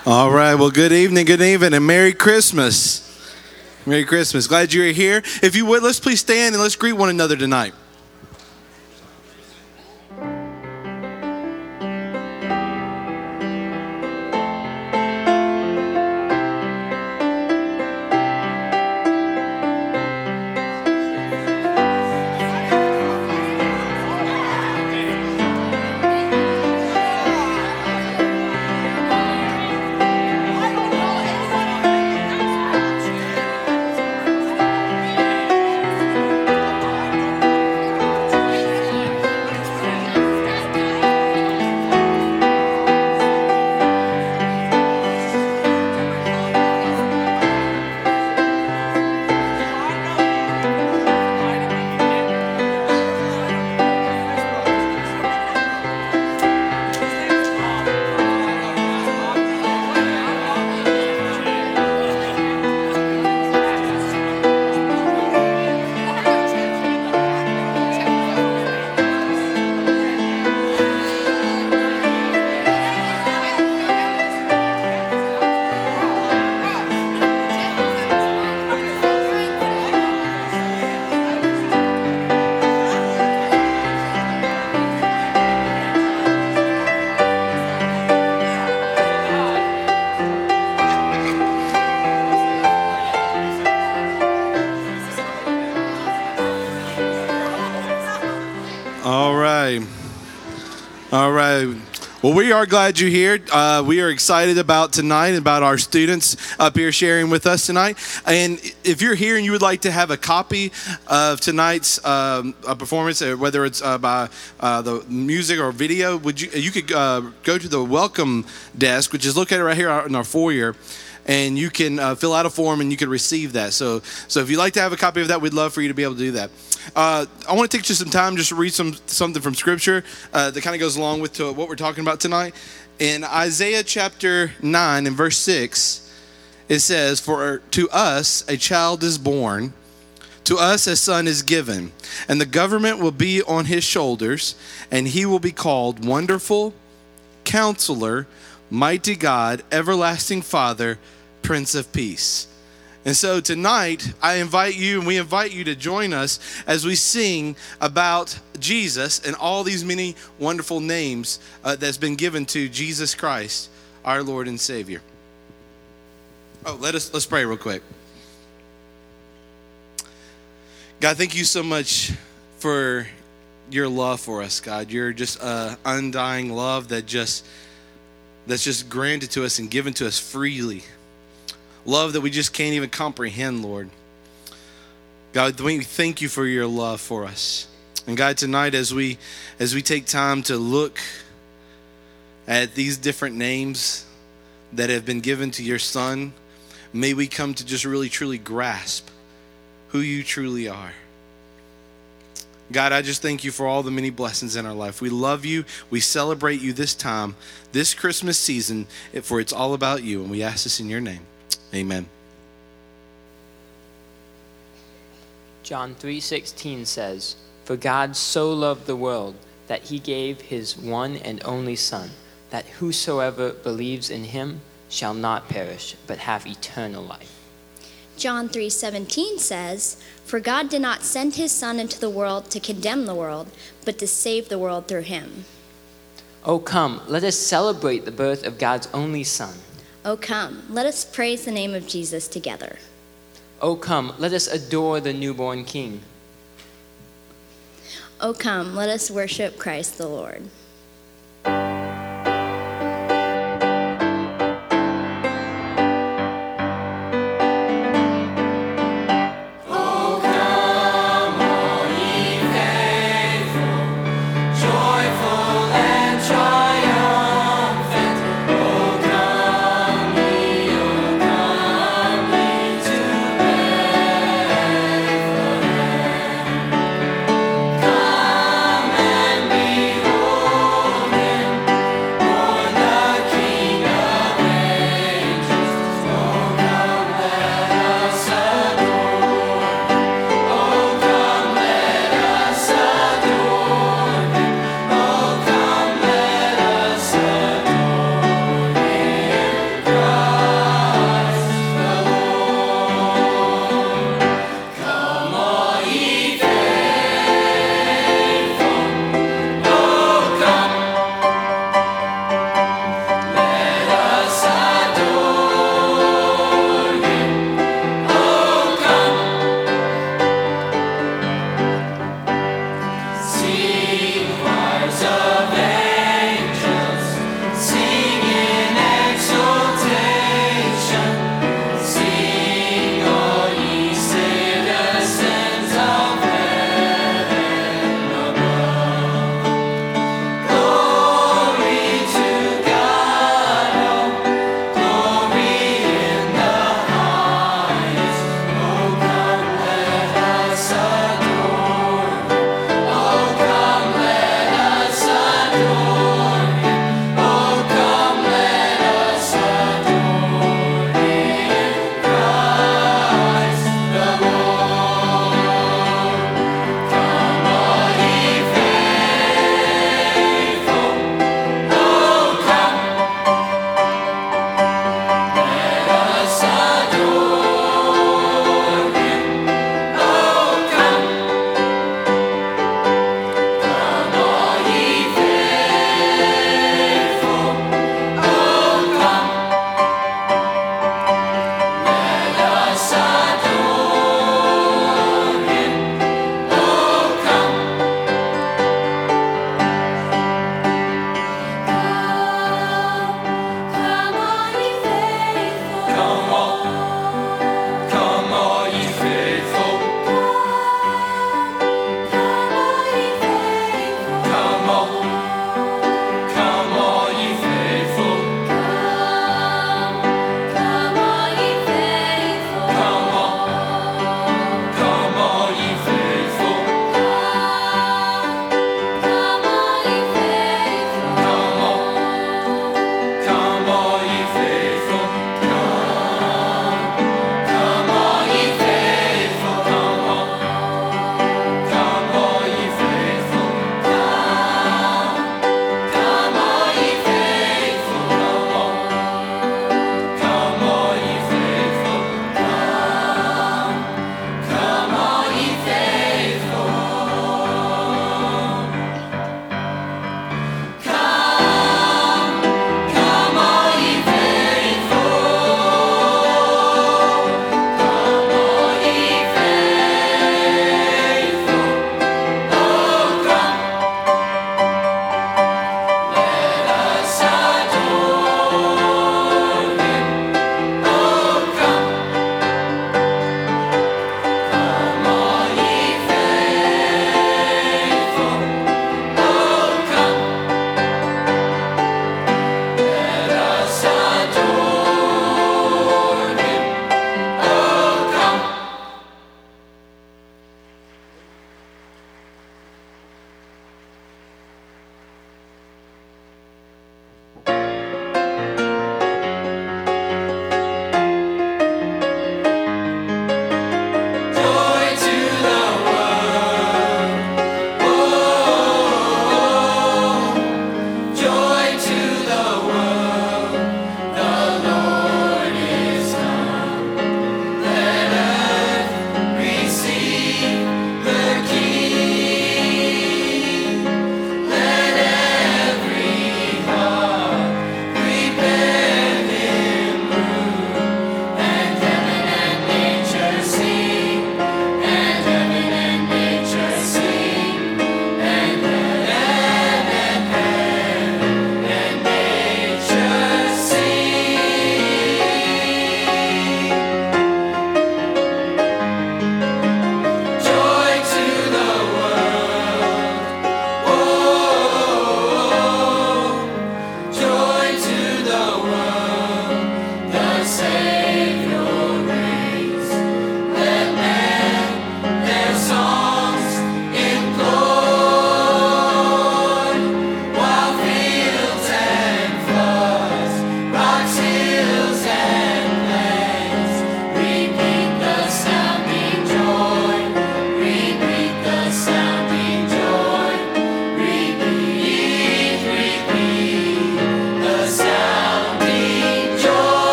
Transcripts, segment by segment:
All right, well, good evening, and Merry Christmas. Merry Christmas. Glad you're here. If you would, let's please stand and let's greet one another tonight. All right. Well, we are glad you're here. We are excited about tonight, about our students up here sharing with us tonight. And if you're here and you would like to have a copy of tonight's performance, whether it's by the music or video, you could go to the welcome desk, which is located right here in our foyer. And you can fill out a form and you can receive that. So if you'd like to have a copy of that, we'd love for you to be able to do that. I want to take just some time just to read something from Scripture that kind of goes along with what we're talking about tonight. In Isaiah chapter 9 and verse 6, it says, "For to us a child is born, to us a son is given, and the government will be on his shoulders, and he will be called Wonderful, Counselor, Mighty God, Everlasting Father, Prince of Peace." And so tonight, I invite you, and we invite you to join us as we sing about Jesus and all these many wonderful names that's been given to Jesus Christ, our Lord and Savior. Oh, let's pray real quick. God, thank you so much for your love for us, God. You're just undying love that's just granted to us and given to us freely. Love that we just can't even comprehend, Lord. God, we thank you for your love for us. And God, tonight as we take time to look at these different names that have been given to your Son, may we come to just really truly grasp who you truly are. God, I just thank you for all the many blessings in our life. We love you. We celebrate you this time, this Christmas season, for it's all about you. And we ask this in your name. Amen. John 3:16 says, "For God so loved the world that he gave his one and only Son, that whosoever believes in him shall not perish, but have eternal life." John 3:17 says, "For God did not send his Son into the world to condemn the world, but to save the world through him." Oh, come, let us celebrate the birth of God's only Son. Oh, come, let us praise the name of Jesus together. Oh, come, let us adore the newborn King. Oh, come, let us worship Christ the Lord. Come and behold.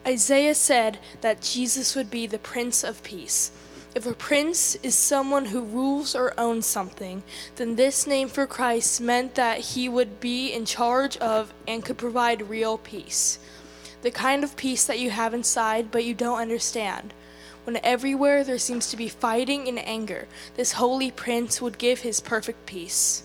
Isaiah said that Jesus would be the Prince of Peace. If a prince is someone who rules or owns something, then this name for Christ meant that he would be in charge of and could provide real peace. The kind of peace that you have inside but you don't understand. When everywhere there seems to be fighting and anger, this holy prince would give his perfect peace.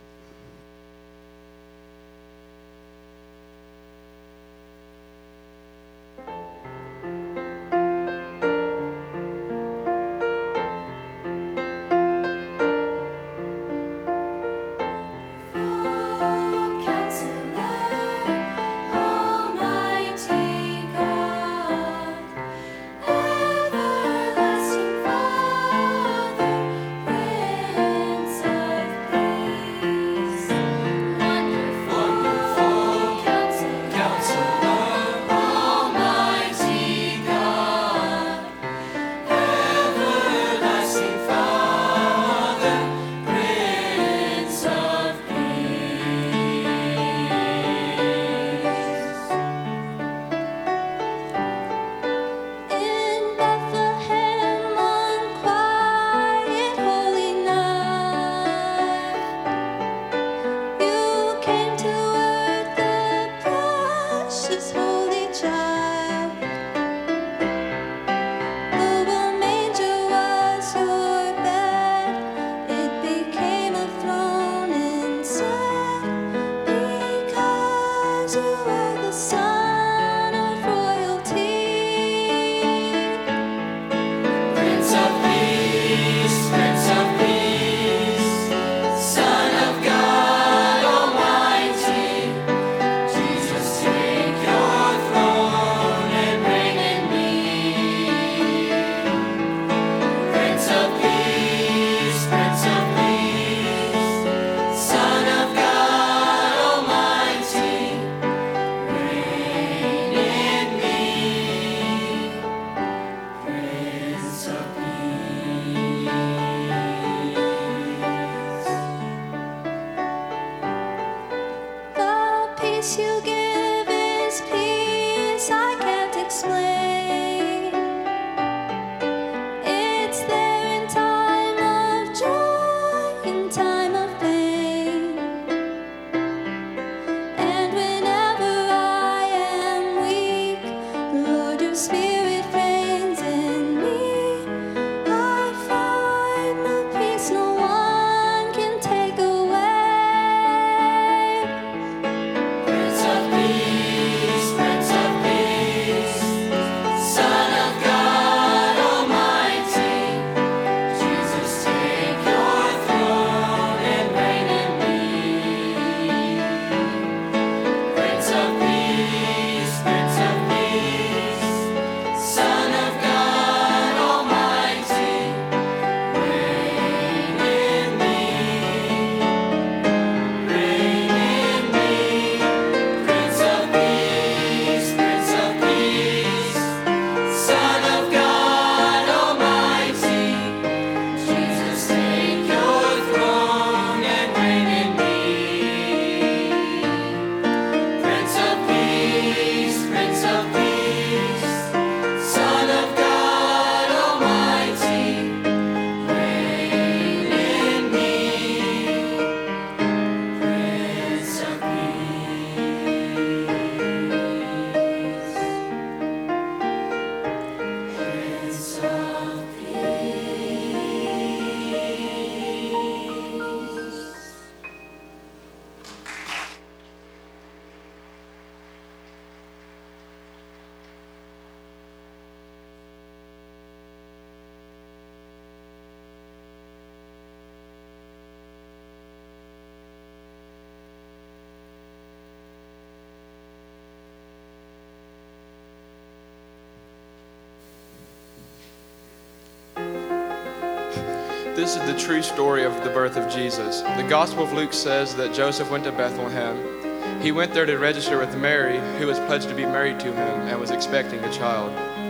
This is the true story of the birth of Jesus. The Gospel of Luke says that Joseph went to Bethlehem. He went there to register with Mary, who was pledged to be married to him and was expecting a child.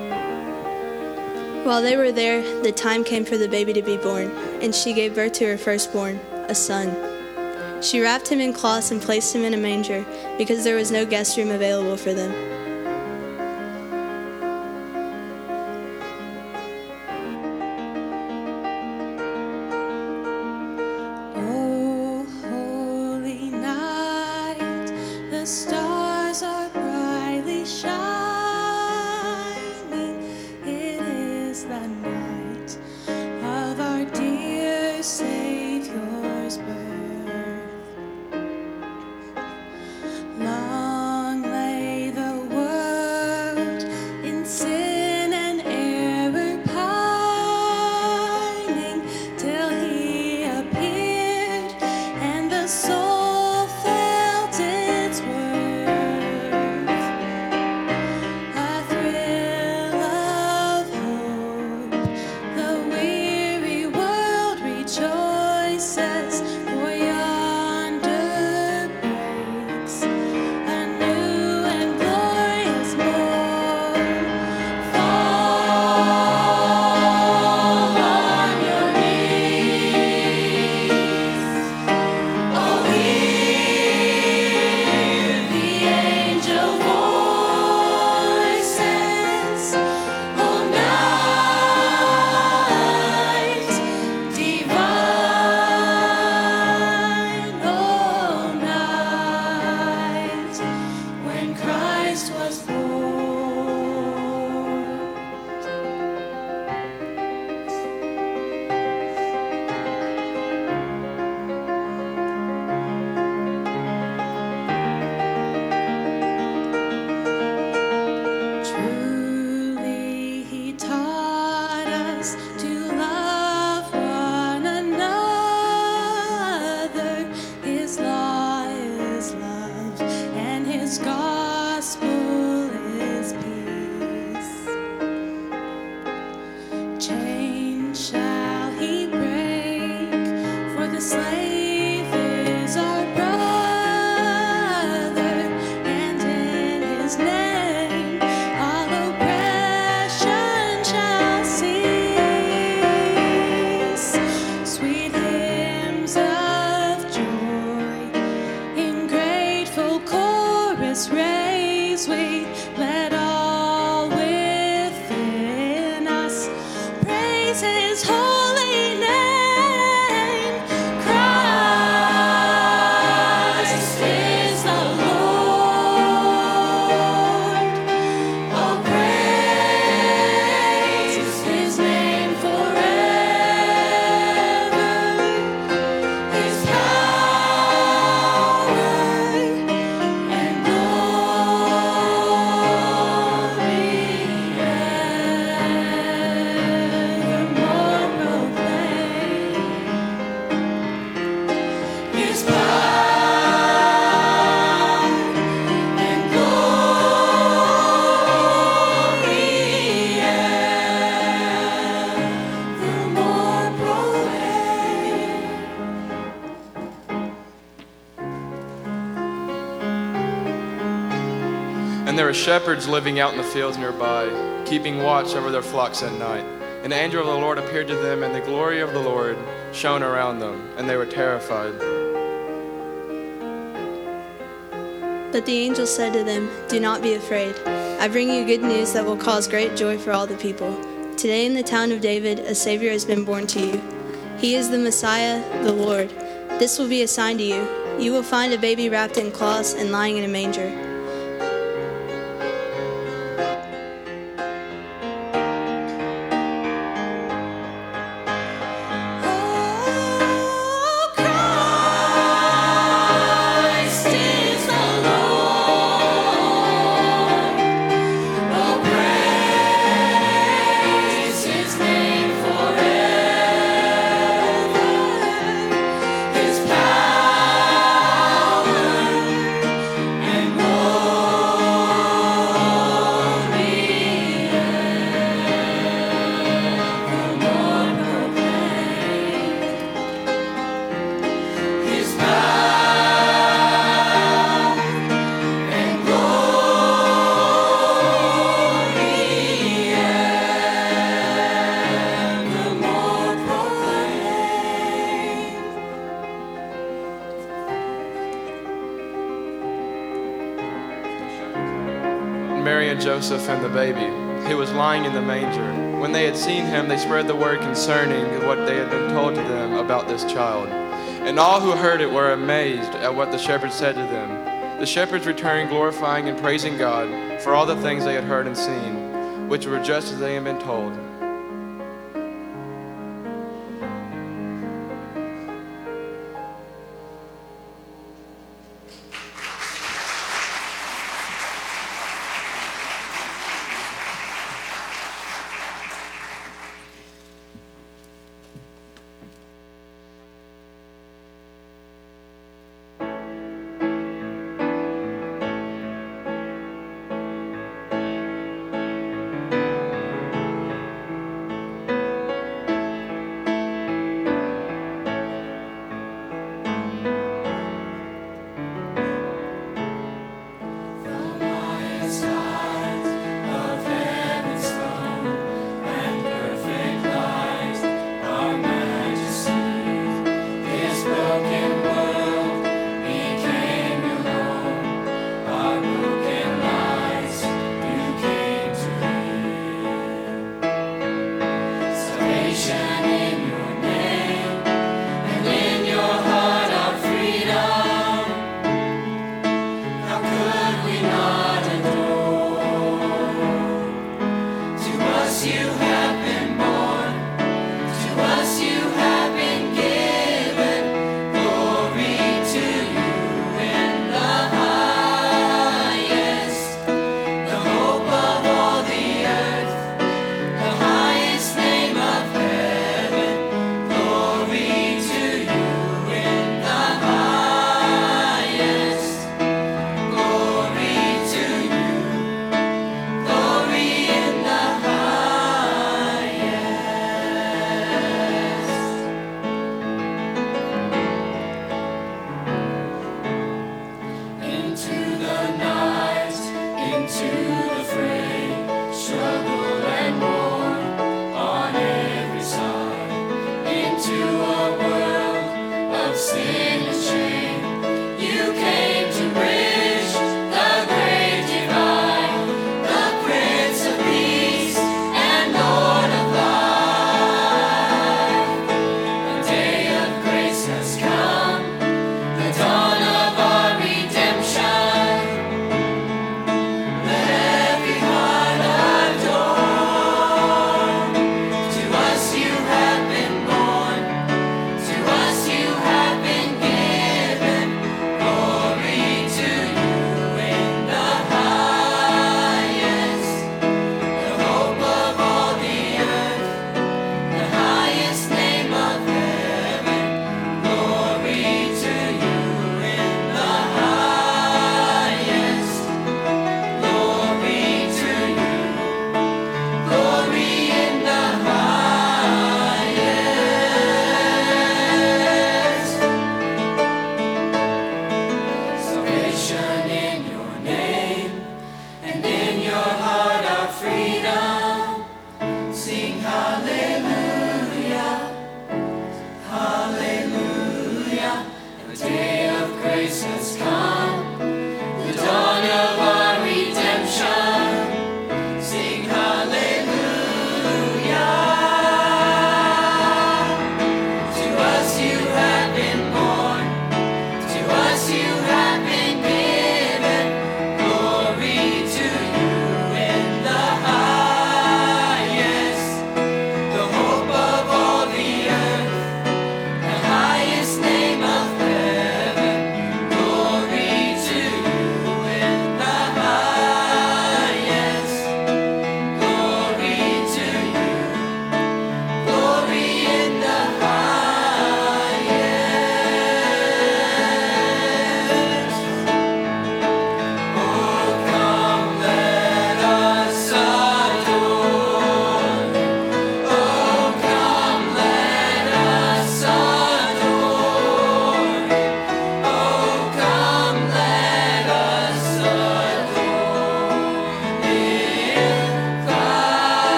While they were there, the time came for the baby to be born, and she gave birth to her firstborn, a son. She wrapped him in cloths and placed him in a manger because there was no guest room available for them. praise his holy name. Christ is the Lord. Oh, praise his name forever. His power and glory evermore proclaim. His power and glory evermore proclaim. And there were shepherds living out in the fields nearby, keeping watch over their flocks at night. An angel of the Lord appeared to them, and the glory of the Lord shone around them, and they were terrified. But the angel said to them, "Do not be afraid. I bring you good news that will cause great joy for all the people. Today in the town of David, a Savior has been born to you. He is the Messiah, the Lord. This will be a sign to you. You will find a baby wrapped in cloths and lying in a manger." Oh, Christ is the Lord. Oh, praise his name forever. His power and glory evermore proclaim. His power and glory evermore proclaim. Mary and Joseph and the baby, who was lying in the manger. When they had seen him, they spread the word concerning what they had been told to them about this child. And all who heard it were amazed at what the shepherds said to them. The shepherds returned, glorifying and praising God for all the things they had heard and seen, which were just as they had been told.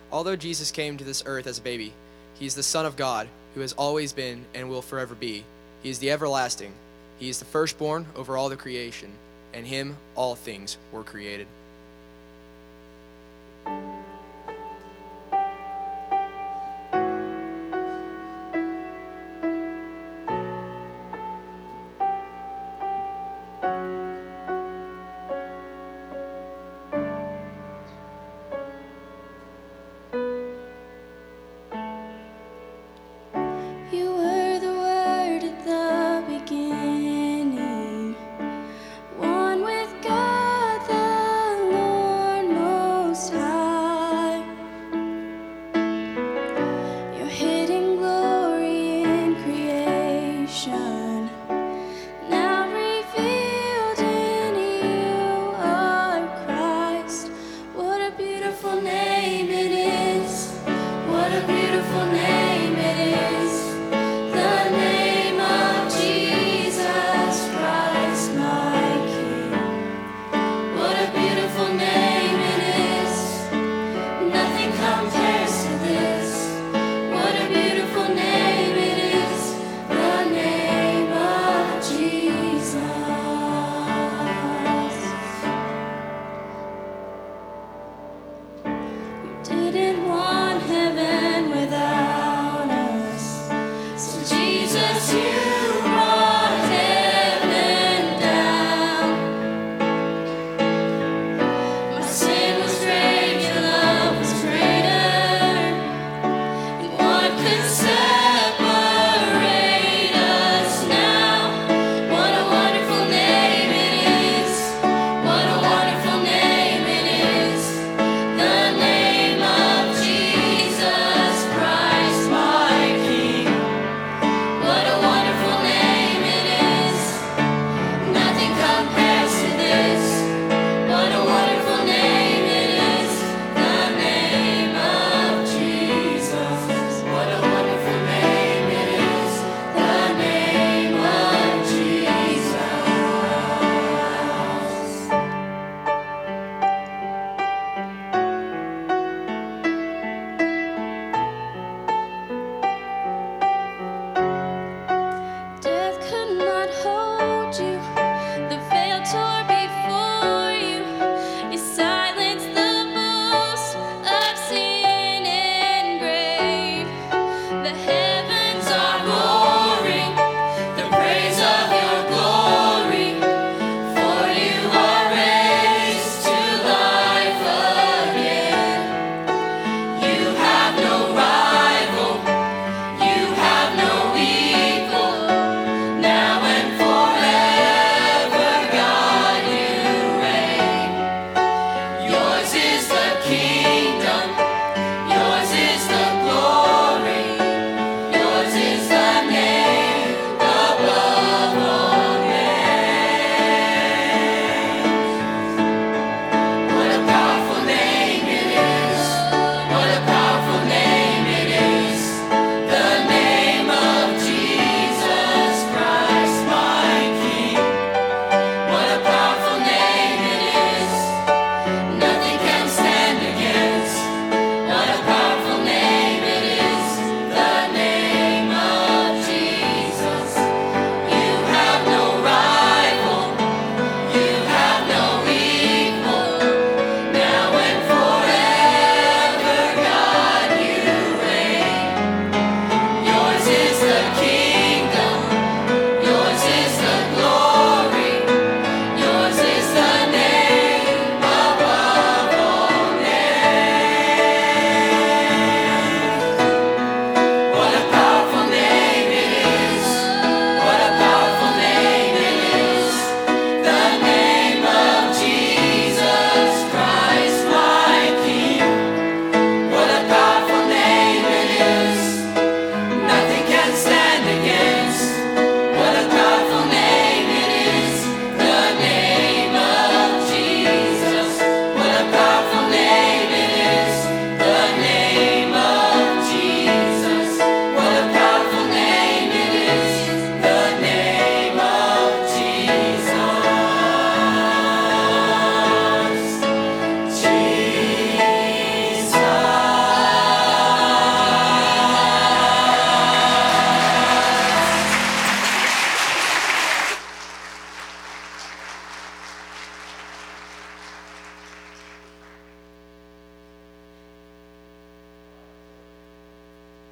Although Jesus came to this earth as a baby, he is the Son of God, who has always been and will forever be. He is the everlasting. He is the firstborn over all the creation. In him all things were created. You were the Word at the beginning, one with God the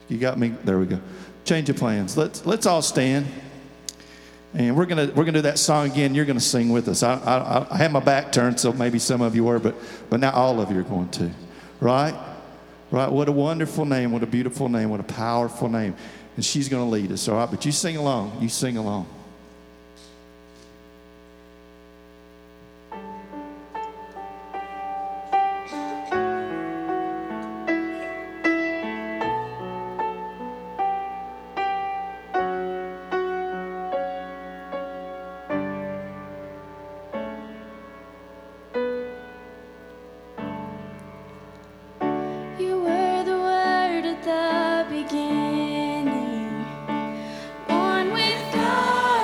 You got me? There we go. Change of plans. Let's all stand. And we're gonna do that song again. You're gonna sing with us. I had my back turned, so maybe some of you were, but now all of you are going to. Right? Right? What a wonderful name, what a beautiful name, what a powerful name. And she's gonna lead us, all right? But you sing along. You sing along. You were the Word at the beginning, one with God.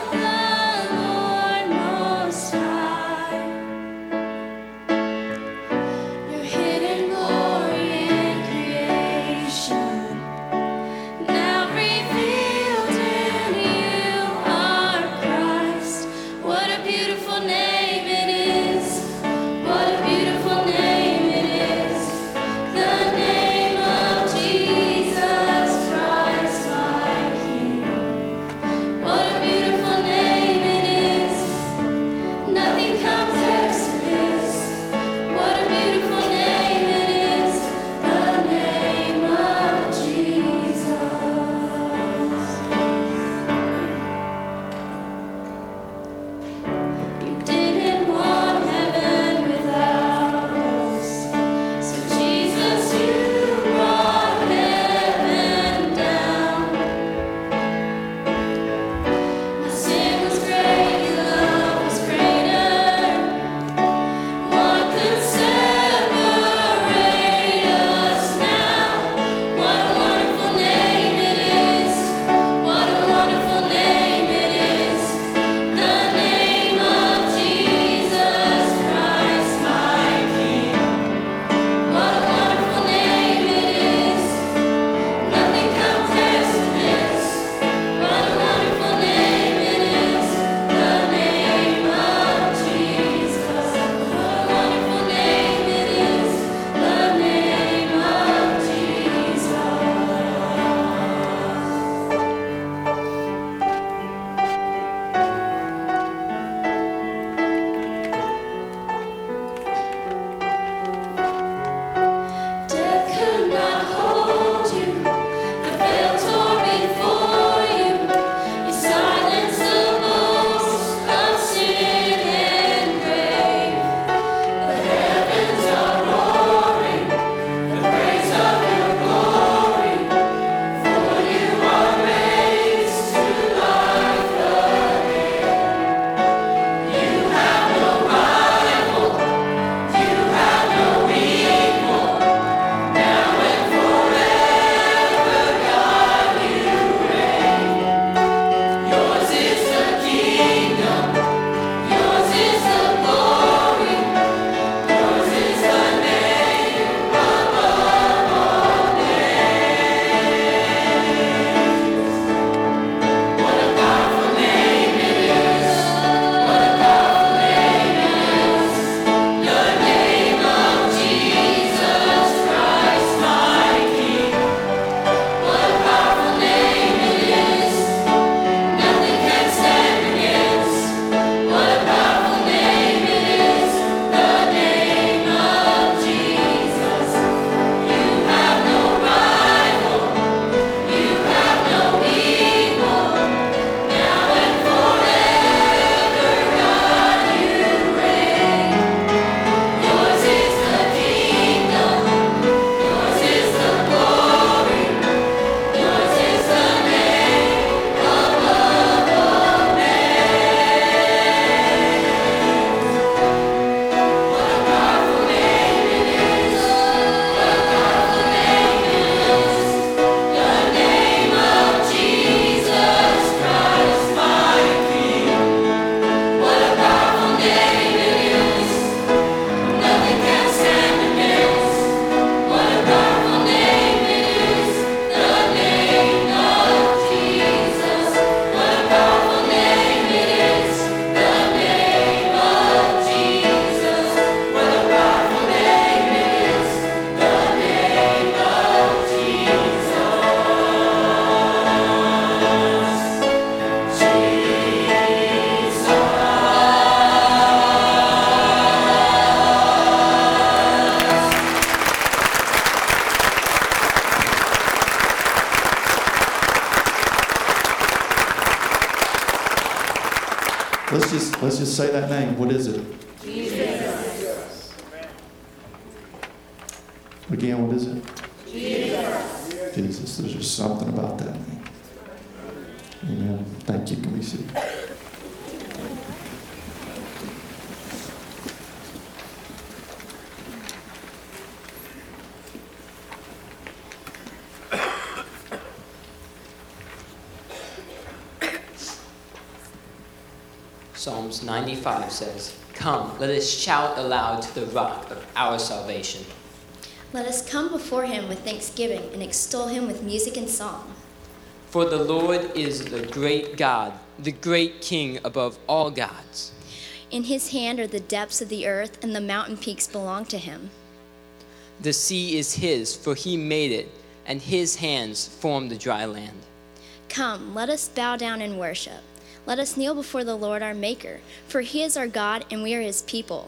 just say that name. What is it? Jesus. Again, what is it? Jesus. There's just something about that name. Amen. Thank you. Can we see? Psalms 95 says, "Come, let us shout aloud to the rock of our salvation. Let us come before him with thanksgiving and extol him with music and song. For the Lord is the great God, the great King above all gods. In his hand are the depths of the earth, and the mountain peaks belong to him. The sea is his, for he made it, and his hands formed the dry land. Come, let us bow down and worship. Let us kneel before the Lord our Maker, for he is our God, and we are his people."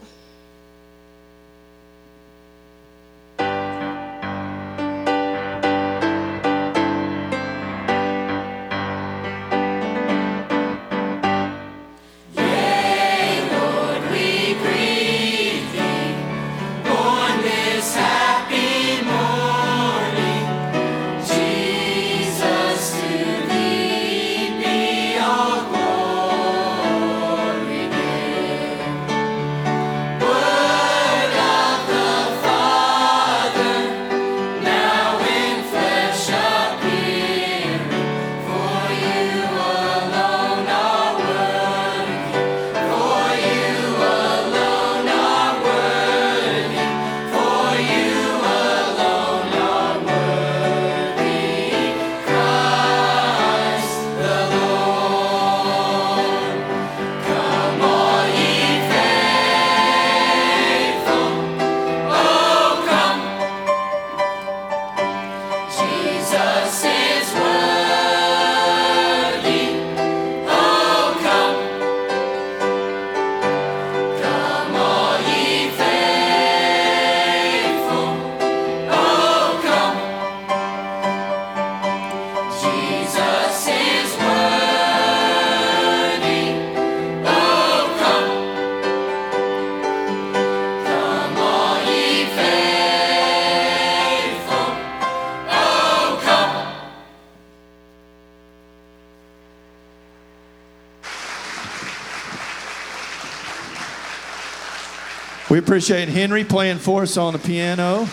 We appreciate Henry playing for us on the piano.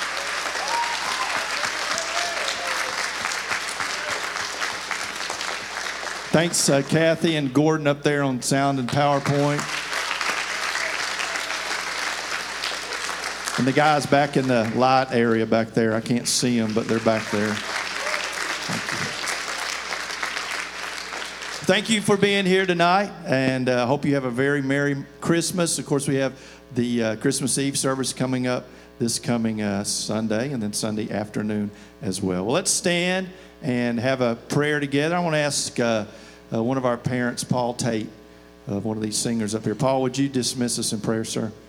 Thanks, Kathy and Gordon up there on sound and PowerPoint. And the guys back in the light area back there, I can't see them, but they're back there. Thank you for being here tonight, and I hope you have a very Merry Christmas. Of course, we have the Christmas Eve service coming up this coming Sunday, and then Sunday afternoon as well. Well, let's stand and have a prayer together. I want to ask one of our parents, Paul Tate, one of these singers up here. Paul, would you dismiss us in prayer, sir?